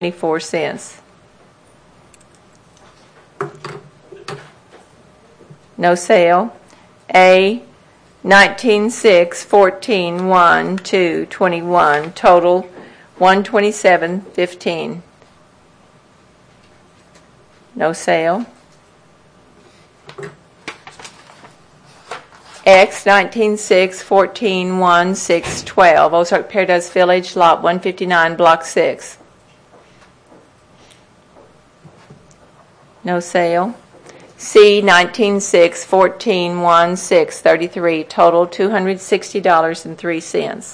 $2.24. No sale. A, 19.6, 14, 1, 2, 21, total 127.15. No sale. X, 19.6, 14, 1, 6, 12, Ozark Paradise Village, lot 159, block 6. No sale. C, 19.6, 14, 1, 6, 33, total $260.03.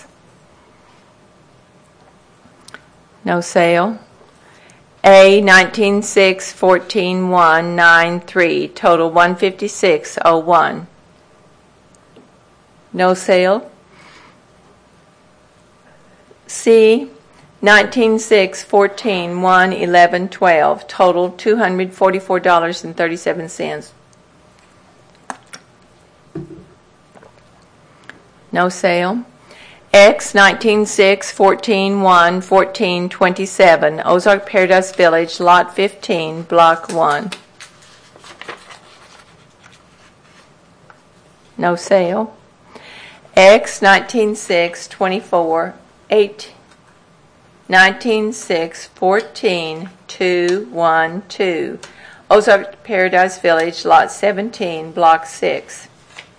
No sale. A, 19.6, 14, 1, 9, 3, total $156.01. No sale. C, 19.6, 14, 1, 11, 12, total $244.37. No sale. X, 19.6, 14, 1, 14, 27, Ozark Paradise Village, lot 15, block 1. No sale. X, 19.6, 24, 8, 19.6, 14, 2, 1, 2, Ozark Paradise Village, lot 17, block 6.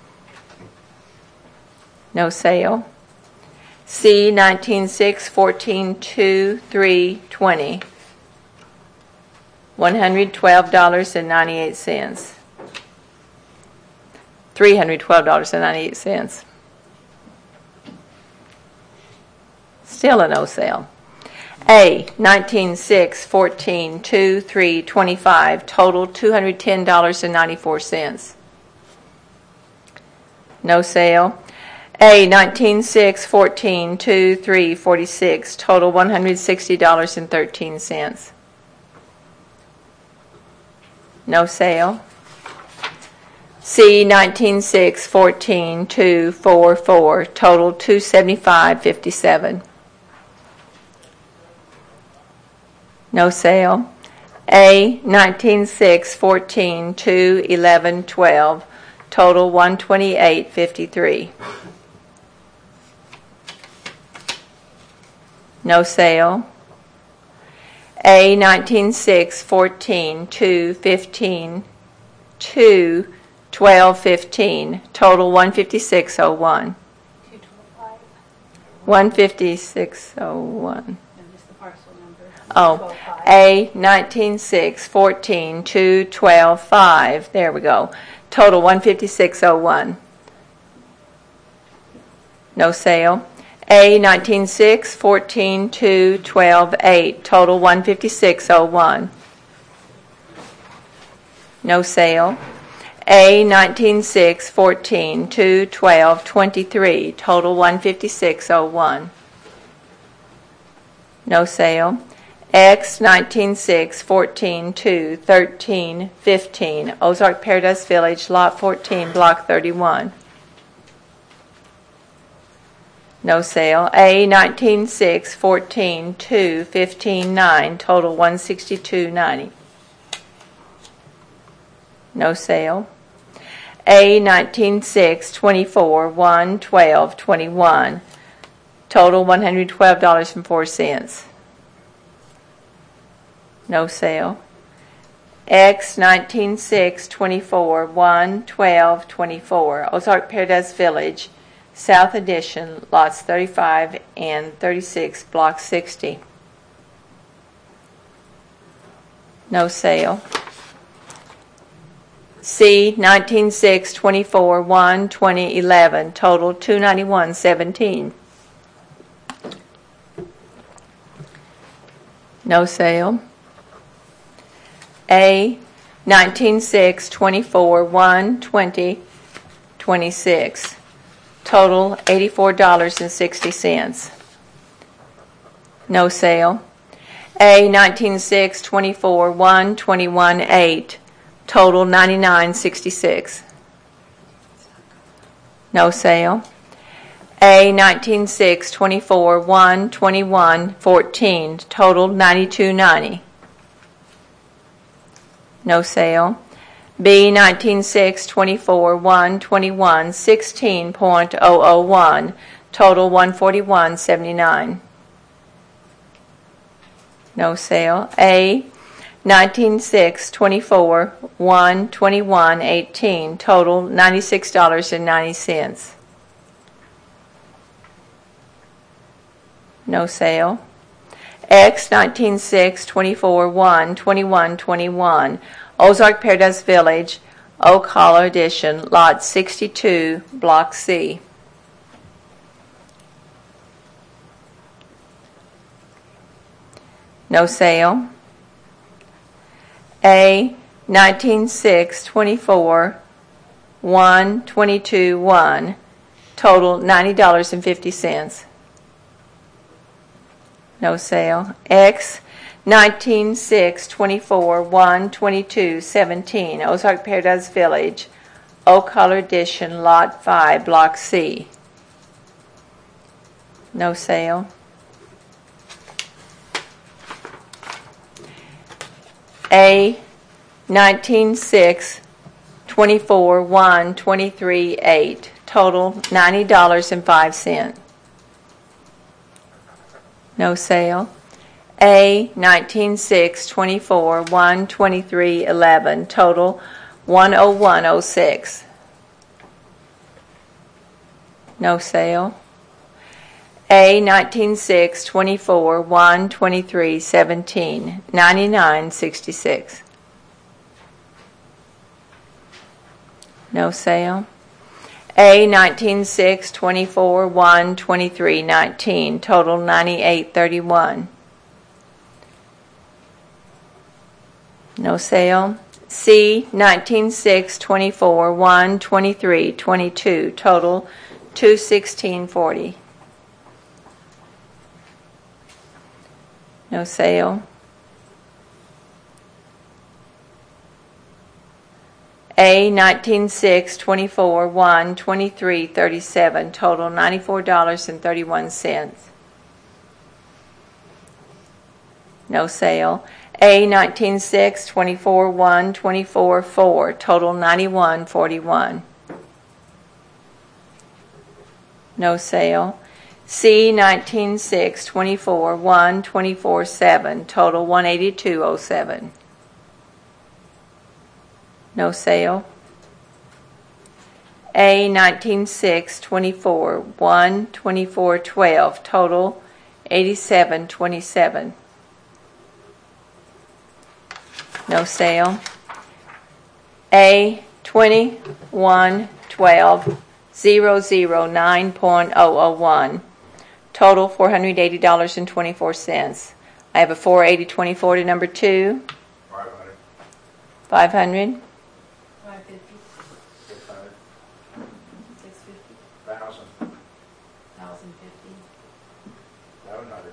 No sale. C, 19.6, 14, 2, 3, 20, $112.98. $312.98. Still a no sale. A, 19.6, 14, 2, 3, 25, total $210.94. No sale. A, 19.6, 14, 2, 3, 46, total $160.13. No sale. C, 19.6, 14, 2, 4, 4, total $275.57. No sale. A, 19.6, 14, 2, 11, 12, total $128.53. No sale. A, 19.6, 14, 2, 15, 2, 12, 15, total $156.01. 156.01. Oh, A, 19.6, 14, 2, 12, 5. There we go. Total $156.01. No sale. A, 19.6, 14, 2, 12, 8. Total $156.01. No sale. A, 19.6, 14, 2, 12, 23. Total $156.01. No sale. X, 19.6, 14, 2, 13, 15, Ozark Paradise Village, lot 14, block 31. No sale. A, 19.6, 14, 2, 15, 9, total $162.90. No sale. A, 19.6, 24, 1, 12, 21, total $112.04. No sale. X, 19.6, 24, 1, 12, 24, Ozark Paradise Village, South Addition, lots 35 and 36, block 60. No sale. C, 19.6, 24, 1, 20, 11, total $291.17. No sale. A, 19.6, 24, 1, 20, 26, total $84.60. No sale. A, 19.6, 24, 1, 21, 8, total $99.66. No sale. A 19.6, 24, 1, 21, 14, total $92.90. No sale. B 19.6, 24, 1, 21, 16.001, total $141.79. No sale. A 19.6, 24, 1, 21, 18, total $96.90. No sale. X 19.6, 24, 1, 21, 21, Ozark Paradise Village, Oak Hollow Edition, Lot 62, Block C. No sale. A 19.6, 24, 1, 22, 1, total $90.50. No sale. X 19.6, 24, 1, 22, 17, Ozark Paradise Village, Oak Hollow Edition, Lot 5, Block C. No sale. A 19.6, 24, 1, 23, 8, total $90.05. No sale. A 19.6, 24, 1, 23, 11, total $101.06. No sale. A 19.6, 24, 1, 23, 17, $99.66. No sale. A 19.6, 24, 1, 23, 19, total $98.31. No sale. C 19.6, 24, 1, 23, 22, total $216.40. No sale. A 19.6, 24, 1, 23, 37, total $94.31. No sale. A 19.6, 24, 1, 24, 4, total $91.41. No sale. C 19.6, 24, 1, 24, 7, total $182.07. No sale. A 19.6, 24, 1, 24, 12, total $87.27. No sale. A 21, 12, 009.001, total $480.24. I have a 480.24 to number 2. 500. 500. 550, 600. 650, 1,000. 1,050, 1,100.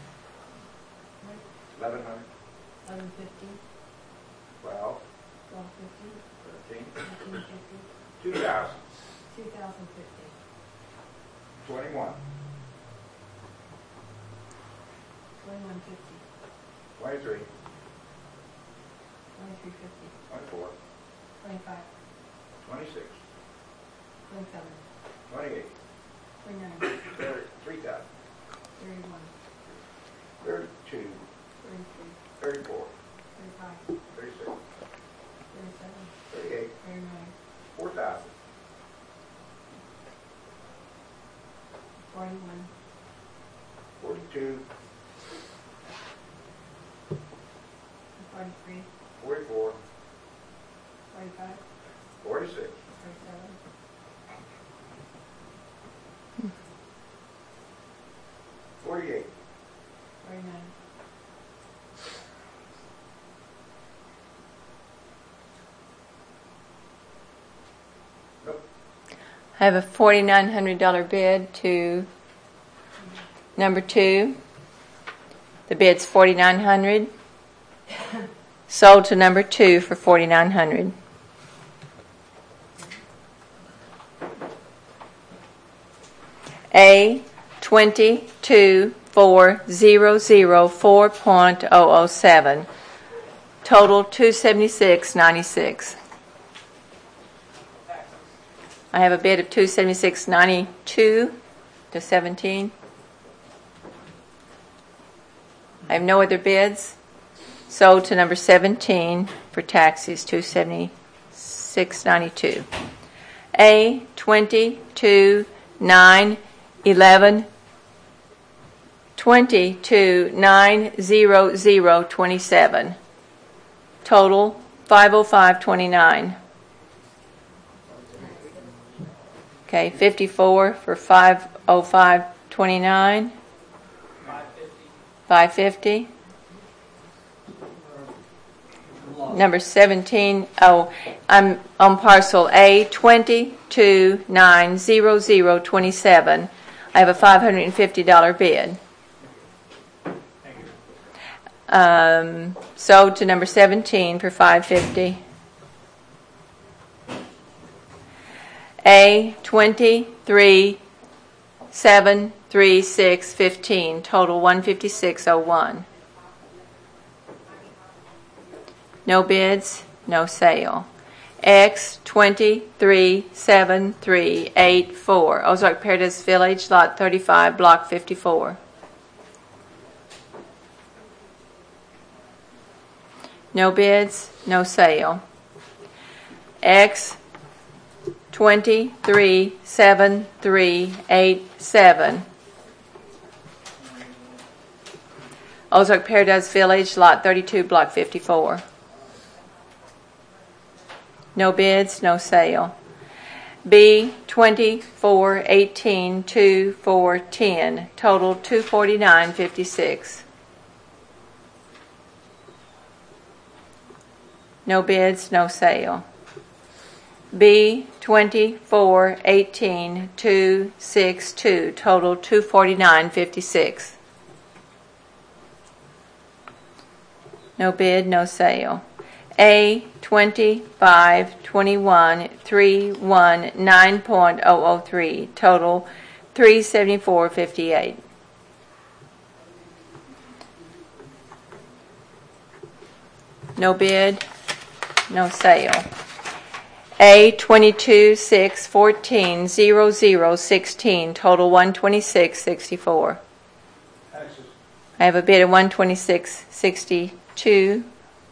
1,100. 1,150, 12. 1,250, 13. 1,850, 2,000. 2,050, 21. 2,150, 23. 2,350, 24. 25, 26. 27, 28. 29, 3,000. 31, 32. 33, 34. 35, 36. 37, 38. 39, 4,000. 41, 42. 43, 44. 45, 46. 47, 48. 49, Nope. I have a $4,900 bid to number 2. The bid's $4,900. Sold to number 2 for $4,900. A 224004.007. Total $276.96. I have a bid of $276.92 to 17. I have no other bids. Sold to number 17 for taxis, $276.92. A 22-911 22-90027. Total $505.29. Okay, 54 for $505.29. 550. Number 17. Oh, I'm on parcel A 22-90027. I have a $550 bid. Sold to number 17 for $550. A 23-73615. Total $156.01. No bids, no sale. X 237384, Ozark Paradise Village, Lot 35, Block 54. No bids, no sale. X 237387, Ozark Paradise Village, Lot 32, Block 54. No bids, no sale. B 24182410, total $249.56. No bids, no sale. B 241822, total $249.56. No bid, no sale. A 2521-319.003, total $374.58. No bid, no sale. A 22-614-0016, total $126.64. I have a bid of $126.62 to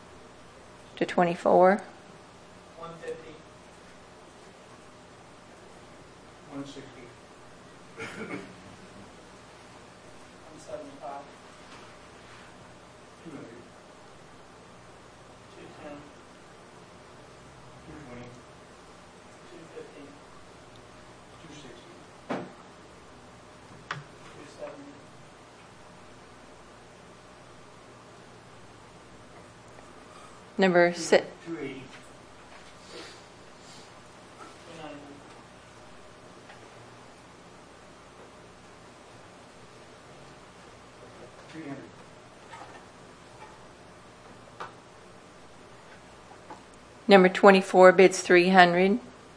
24. 150. 160. 175. 200. 210. 220. 250. 260. 270. Number 6. 280. 290. 300. Number 24 bids 300.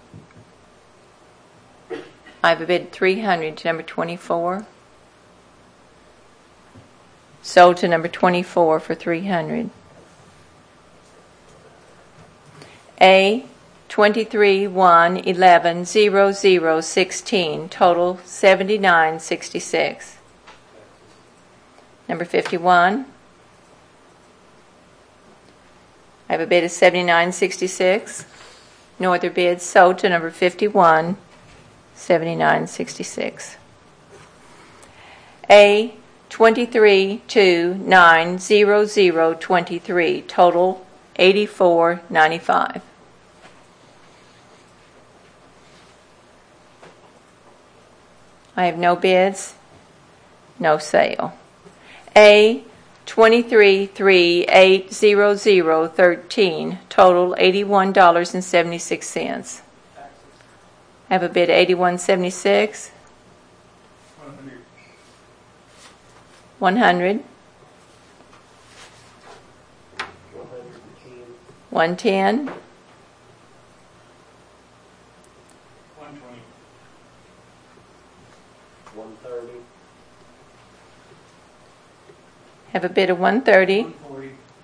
I have a bid 300 to number 24. Sold to number 24 for 300. A 23-1-11-00-16, total $79.66. Number 51. I have a bid of $79.66. No other bids. Sold to number 51, $79.66. A 23-900-23, total $84.95. I have no bids, no sale. A 23-3-800-13, total $81.76. I have a bid $81.76. 100. 100. 110. 120. have a bid of $130.